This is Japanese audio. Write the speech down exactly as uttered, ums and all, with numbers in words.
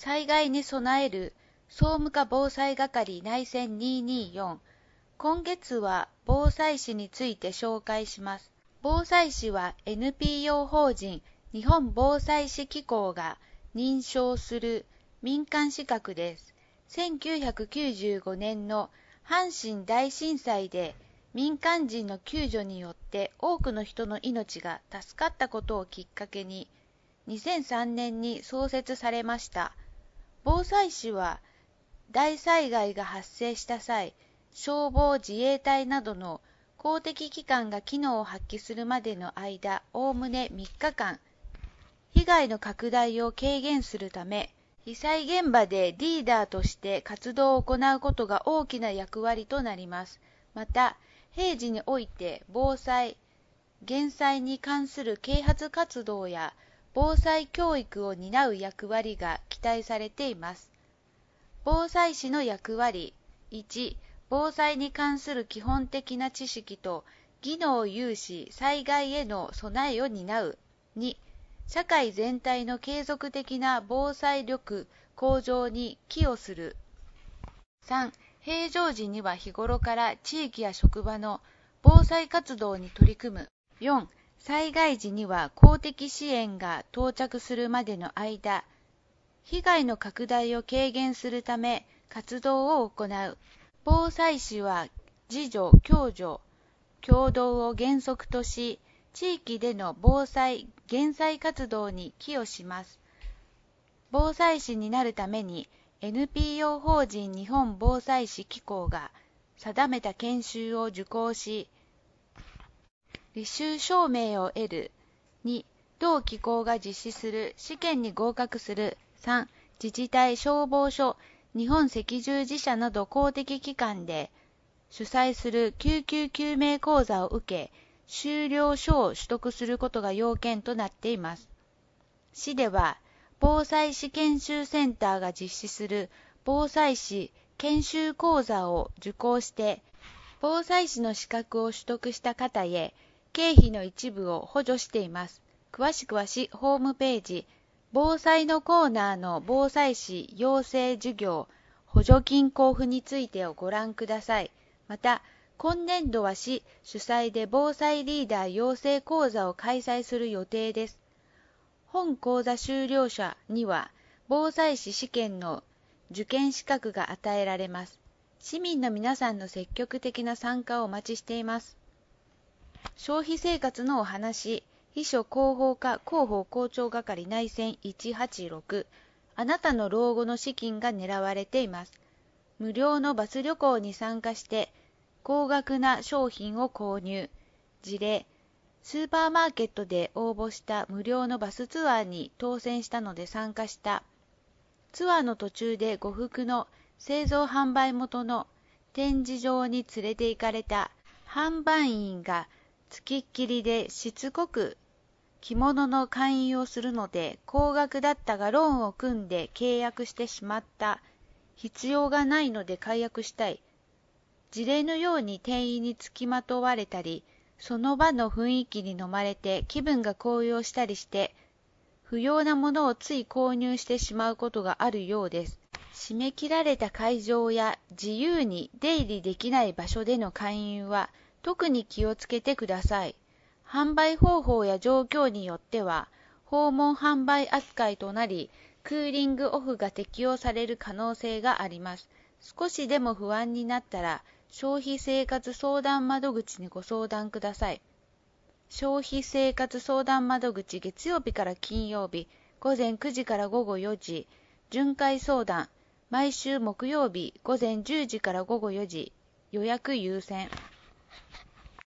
災害に備える総務課防災係内戦にひゃくにじゅうよん。今月は防災士について紹介します。防災士は エヌピーオー 法人日本防災士機構が認証する民間資格です。せんきゅうひゃくきゅうじゅうごねんの阪神大震災で民間人の救助によって多くの人の命が助かったことをきっかけににせんさんねんに創設されました。防災士は大災害が発生した際、消防自衛隊などの公的機関が機能を発揮するまでの間、おおむねみっかかん、被害の拡大を軽減するため、被災現場でリーダーとして活動を行うことが大きな役割となります。また、平時において防災・減災に関する啓発活動や防災教育を担う役割が期待されています。防災士の役割。いち、防災に関する基本的な知識と技能を有し、災害への備えを担う。に、社会全体の継続的な防災力向上に寄与する。さん、平常時には日頃から地域や職場の防災活動に取り組む。よん、災害時には公的支援が到着するまでの間、被害の拡大を軽減するため活動を行う。防災士は自助・共助・協働を原則とし、地域での防災・減災活動に寄与します。防災士になるために エヌピーオー 法人日本防災士機構が定めた研修を受講し、履修証明を得る。に、同機構が実施する試験に合格する。さん、自治体、消防署、日本赤十字社など公的機関で主催する救急救命講座を受け、修了書を取得することが要件となっています。市では、防災士研修センターが実施する防災士研修講座を受講して、防災士の資格を取得した方へ、経費の一部を補助しています。詳しくは市ホームページ、防災のコーナーの防災士養成授業補助金交付についてをご覧ください。また、今年度は市主催で防災リーダー養成講座を開催する予定です。本講座修了者には防災士試験の受験資格が与えられます。市民の皆さんの積極的な参加をお待ちしています。消費生活のお話。秘書広報課広報校長係内線いちはちろく。あなたの老後の資金が狙われています。無料のバス旅行に参加して高額な商品を購入。事例、スーパーマーケットで応募した無料のバスツアーに当選したので参加した。ツアーの途中で呉服の製造販売元の展示場に連れて行かれた。販売員がつきっきりでしつこく着物の勧誘をするので高額だったがローンを組んで契約してしまった。必要がないので解約したい。事例のように店員につきまとわれたり、その場の雰囲気に飲まれて気分が高揚したりして、不要なものをつい購入してしまうことがあるようです。締め切られた会場や自由に出入りできない場所での勧誘は特に気をつけてください。販売方法や状況によっては訪問販売扱いとなり、クーリングオフが適用される可能性があります。少しでも不安になったら消費生活相談窓口にご相談ください。消費生活相談窓口月曜日から金曜日午前くじから午後よじ、巡回相談毎週木曜日午前じゅうじから午後よじ、予約優先。